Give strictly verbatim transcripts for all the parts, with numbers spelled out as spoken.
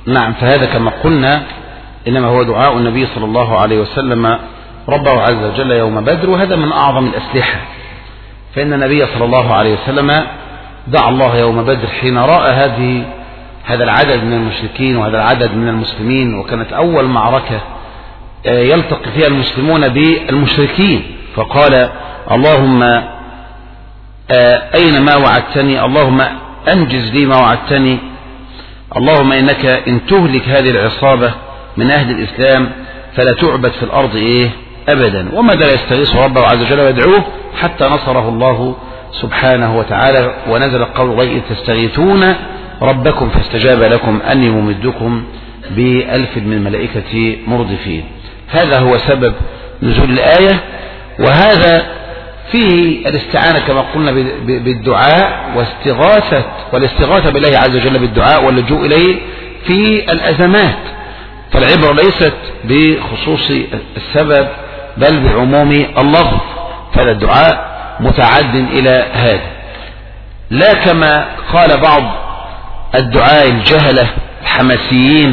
نعم. فهذا كما قلنا إنما هو دعاء النبي صلى الله عليه وسلم ربه عز وجل يوم بدر، وهذا من أعظم الأسلحة. فإن النبي صلى الله عليه وسلم دعا الله يوم بدر حين رأى هذه هذا العدد من المشركين وهذا العدد من المسلمين، وكانت أول معركة يلتقي فيها المسلمون بالمشركين، فقال اللهم أين ما وعدتني، اللهم أنجز لي ما وعدتني، اللهم إنك إن تهلك هذه العصابة من أهل الإسلام فلا تعبد في الأرض إيه أبدا. وما دل يستغيث ربه عز وجل ويدعوه حتى نصره الله سبحانه وتعالى، ونزل قول الله إذ تستغيثون ربكم فاستجاب لكم أني ممدكم بألف من الملائكة مردفين. هذا هو سبب نزول الآية، وهذا فيه الاستعانة كما قلنا بالدعاء واستغاثة والاستغاثة بالله عز وجل بالدعاء واللجوء إليه في الأزمات. فالعبرة ليست بخصوص السبب بل بعموم اللفظ، فالدعاء متعد إلى هذا، لا كما قال بعض الدعاء الجهلة الحماسيين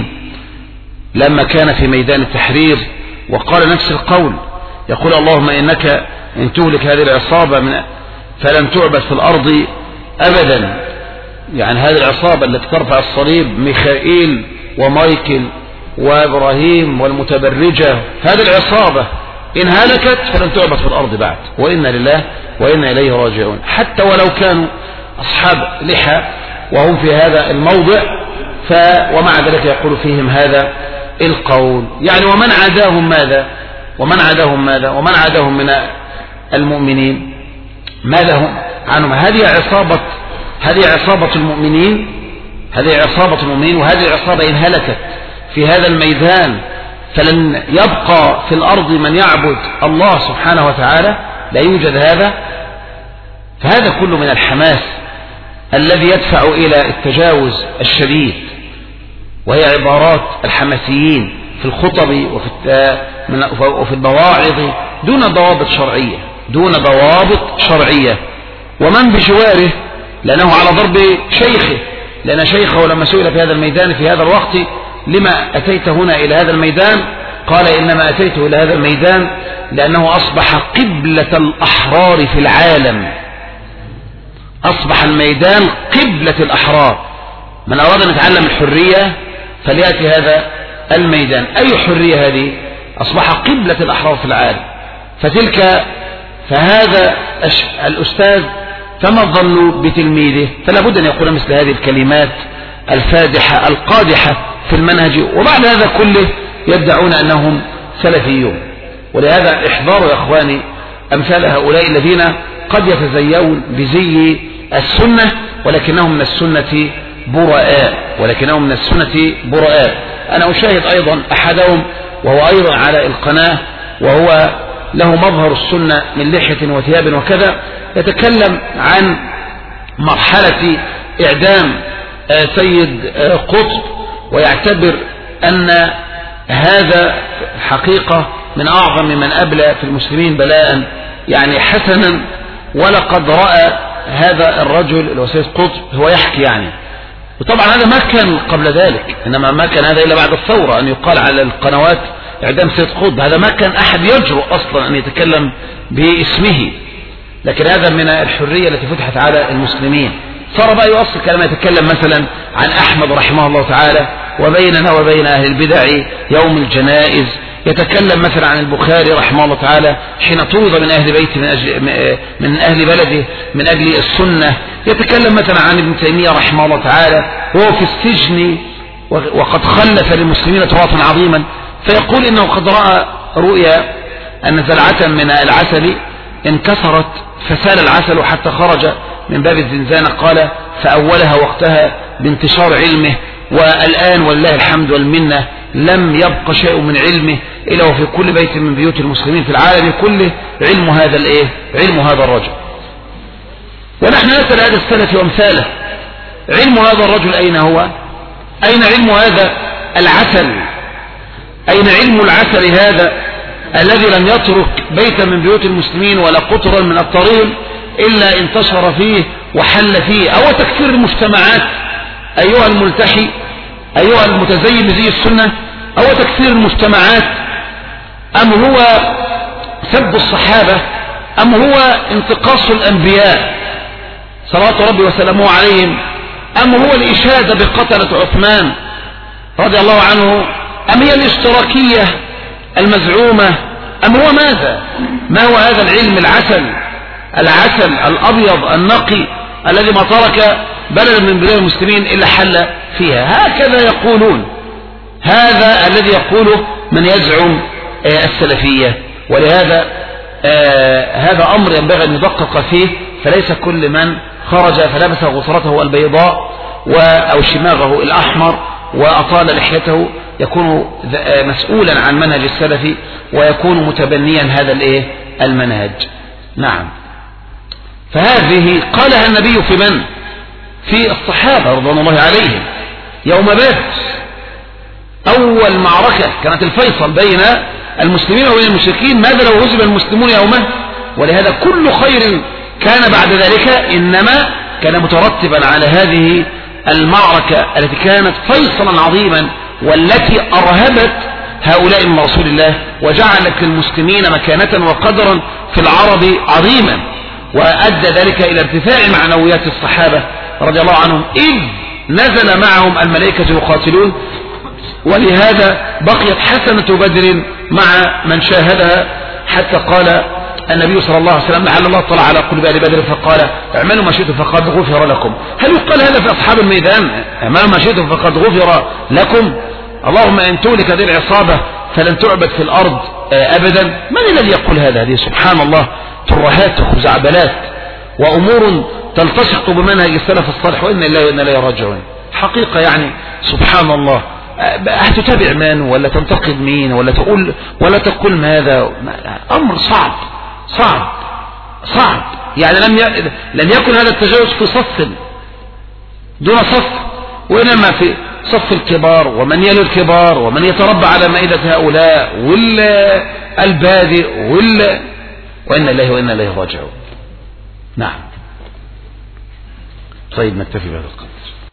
لما كان في ميدان التحرير وقال نفس القول، يقول اللهم إنك إن تهلك هذه العصابة من فلن تعبد في الأرض أبدا. يعني هذه العصابة التي ترفع الصليب ميخائيل ومايكل وإبراهيم والمتبرجة، هذه العصابة إن هلكت فلن تعبد في الأرض بعد، وإنا لله وإنا إليه راجعون. حتى ولو كانوا أصحاب لحى وهم في هذا الموضع، ف ومع ذلك يقول فيهم هذا القول. يعني ومن عاداهم ماذا ومن عاداهم ماذا ومن عاداهم من المؤمنين ماذا هم عنهم؟ هذه عصابة هذه عصابة المؤمنين هذه عصابة المؤمنين وهذه العصابة إن هلكت في هذا الميدان فلن يبقى في الأرض من يعبد الله سبحانه وتعالى، لا يوجد هذا. فهذا كله من الحماس الذي يدفع إلى التجاوز الشديد، وهي عبارات الحماسيين في الخطب وفي وفي المواعظ دون ضوابط شرعية دون ضوابط شرعية ومن بجواره، لأنه على ضرب شيخه، لأن شيخه لما سئل في هذا الميدان في هذا الوقت لما أتيت هنا إلى هذا الميدان، قال إنما أتيت إلى هذا الميدان لأنه أصبح قبلة الأحرار في العالم. أصبح الميدان قبلة الأحرار، من أراد أن يتعلم الحرية فليأتي هذا الميدان. أي حرية هذه؟ أصبح قبلة الأحرار في العالم. فتلك فهذا الأستاذ فما الظن بتلميذه؟ فلا بد أن يقول مثل هذه الكلمات الفادحة القادحة في المنهج، وبعد هذا كله يدعون أنهم سلفيون. ولهذا احذروا يا أخواني أمثال هؤلاء الذين قد يتزيون بزي السنة ولكنهم من السنة براء ولكنهم من السنة براء. أنا أشاهد أيضا أحدهم وهو أيضا على القناة وهو له مظهر السنة من لحية وثياب وكذا، يتكلم عن مرحلة إعدام سيد قطب، ويعتبر أن هذا حقيقة من أعظم من أبلى في المسلمين بلاء يعني حسنا. ولقد رأى هذا الرجل اللي هو سيد قطب هو يحكي يعني، وطبعا هذا ما كان قبل ذلك، إنما ما كان هذا إلا بعد الثورة أن يقال على القنوات إعدام سيد قطب. هذا ما كان أحد يجرؤ أصلا أن يتكلم باسمه، لكن هذا من الحرية التي فتحت على المسلمين. صار بقى يؤصل كلام يتكلم مثلا عن أحمد رحمه الله تعالى وبيننا وبين أهل البدع يوم الجنائز، يتكلم مثلا عن البخاري رحمه الله تعالى حين طرد من أهل بيته من, أجل من أهل بلده من أجل السنة، يتكلم مثلا عن ابن تيمية رحمه الله تعالى وهو في السجن وقد خلف للمسلمين تراثا عظيما، فيقول إنه قد رأى رؤيا أن زلعة من العسل انكسرت فسال العسل حتى خرج من باب الزنزانة، قال فأولها وقتها بانتشار علمه، والآن والله الحمد والمنة لم يبق شيء من علمه إلا وفي كل بيت من بيوت المسلمين في العالم كله علم هذا الإيه؟ علم هذا الرجل. ونحن نسأل هذا السلف وامثاله، علم هذا الرجل أين هو؟ أين علم هذا العسل؟ أين علم العسل هذا الذي لم يترك بيتا من بيوت المسلمين ولا قطرا من الطريق إلا انتشر فيه وحل فيه؟ أو تكثير المجتمعات أيها الملتحي أيها المتزين بزي السنة، أو تكثير المجتمعات، أم هو سب الصحابة، أم هو انتقاص الأنبياء صلوات ربي وسلامه عليهم، أم هو الإشادة بقتلة عثمان رضي الله عنه، أم هي الاشتراكية المزعومة، أم هو ماذا؟ ما هو هذا العلم العسل العسل الأبيض النقي الذي ما ترك بلدا من بلاد المسلمين إلا حل فيها؟ هكذا يقولون، هذا الذي يقوله من يزعم السلفية. ولهذا آه هذا أمر ينبغي أن ندقق فيه، فليس كل من خرج فلبس غصرته البيضاء أو شماغه الأحمر وأطال لحيته يكون مسؤولا عن منهج السلفي ويكون متبنيا هذا الايه المنهج. نعم. فهذه قالها النبي في من؟ في الصحابة رضوان الله عليهم يوم بدر، أول معركة كانت الفيصل بين المسلمين وبين المشركين، ماذا لو هزم المسلمون يومه؟ ولهذا كل خير كان بعد ذلك إنما كان مترتبا على هذه المعركة التي كانت فيصلا عظيما، والتي أرهبت هؤلاء من رسول الله وجعلت للمسلمين مكانة وقدرا في العرب عظيما، وأدى ذلك إلى ارتفاع معنويات الصحابة رضي الله عنهم إذ نزل معهم الملائكة يقاتلون. ولهذا بقيت حسنة بدر مع من شاهدها، حتى قال النبي صلى الله عليه وسلم لعل الله اطلع على قلوب اهل بدر فقال اعملوا ما شئتم فقد غفر لكم. هل يقال هذا في أصحاب الميدان؟ اعملوا ما شئتم فقد غفر لكم. اللهم إن تهلك هذه العصابة فلن تعبد في الأرض أبدا. من الذي يقول هذا؟ هذه سبحان الله ترهات وخزعبلات وأمور تلتصق بمنهج السلف الصالح، وإن الله وإن إليه راجعون. حقيقة يعني سبحان الله، هتتابع من ولا تنتقد مين ولا تقول ولا تقول ماذا؟ أمر صعب صعب صعب. يعني لم ي... لم يكن هذا التجاوز في صف دون صف، وإنما في صف الكبار ومن يلي الكبار ومن يتربى على مائدة هؤلاء والبادئ وال وإن الله وإن إليه راجعون. نعم. طيب نكتفي بهذا القدر.